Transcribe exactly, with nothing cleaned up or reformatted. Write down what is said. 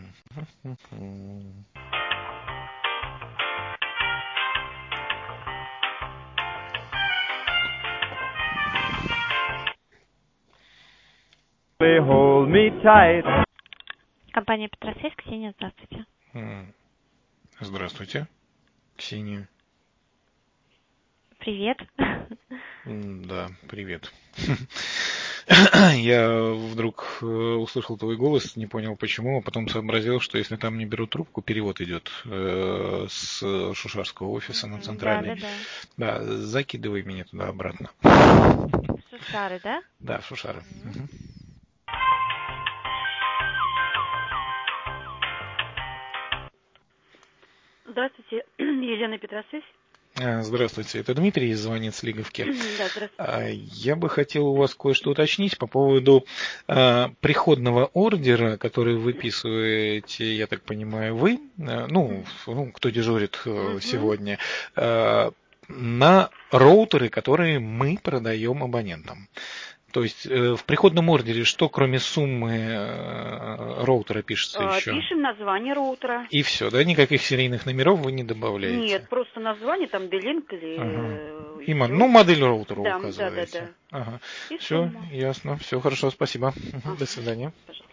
Hold me tight. Компания Петросвязь, Ксения, здравствуйте. Здравствуйте, Ксения. Привет. Да, привет. Я вдруг услышал твой голос, не понял почему, а потом сообразил, что если там не берут трубку, перевод идет э, с Шушарского офиса на центральный. Да, да, да. Да, закидывай меня туда-обратно. Шушары, да? Да, в Шушары. Угу. Здравствуйте, Елена Петросвязь. Здравствуйте, это Дмитрий звонит с Лиговки. Да, здравствуйте. Я бы хотел у вас кое-что уточнить по поводу э, приходного ордера, который выписываете, я так понимаю, вы, э, ну, ну, кто дежурит э, uh-huh. сегодня, э, на роутеры, которые мы продаем абонентам. То есть э, в приходном ордере что, кроме суммы э, роутера, пишется а, еще? Пишем название роутера. И все, да? Никаких серийных номеров вы не добавляете? Нет, просто название, там билинг или... Ага. И И, ну, модель роутера да, указываете. Да, да, да. Ага. И Все, сумма. ясно. Все хорошо, спасибо. Ага. До свидания. Пожалуйста.